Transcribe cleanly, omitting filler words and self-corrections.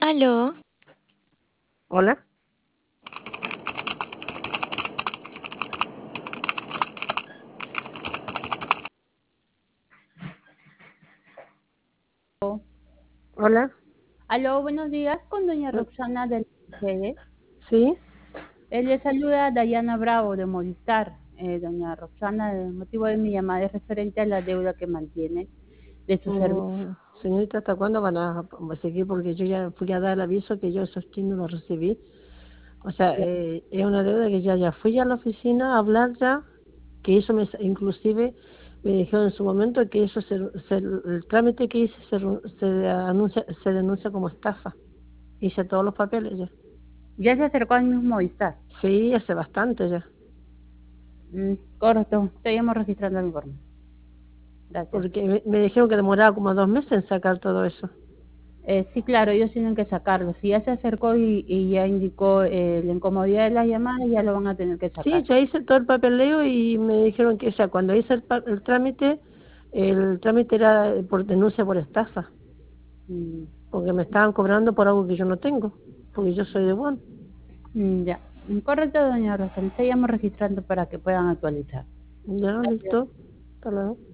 Aló, Hola, hola, Aló, buenos días con doña eh, Roxana del Mercedes. sí, Él le saluda a Dayana Bravo de Movistar. Doña Roxana, el motivo de mi llamada es referente a la deuda que mantiene de su servicio. señorita, ¿hasta cuándo van a seguir? Porque yo ya fui a dar el aviso que yo esos cheques no los recibí. O sea, es una deuda que ya fui a la oficina a hablar ya, que eso inclusive me dijeron en su momento que eso el trámite que hice se denuncia como estafa. Hice todos los papeles ya. Ya se acercó al mismo Movistar. Sí, hace bastante ya. Correcto, estaríamos registrando el informe. Gracias. Porque me dijeron que demoraba como 2 meses en sacar todo eso. Sí, claro, ellos tienen que sacarlo. Si ya se acercó y ya indicó la incomodidad de las llamadas, ya lo van a tener que Sí, sacar. ya hice todo el papeleo y me dijeron que, o sea, cuando hice el trámite era por denuncia por estafa, Mm, porque me estaban cobrando por algo que yo no tengo, porque yo soy de Bon. ya. Correcto, doña Roxana, estaríamos registrando para que puedan actualizar. Ya, Gracias. listo. Hasta luego.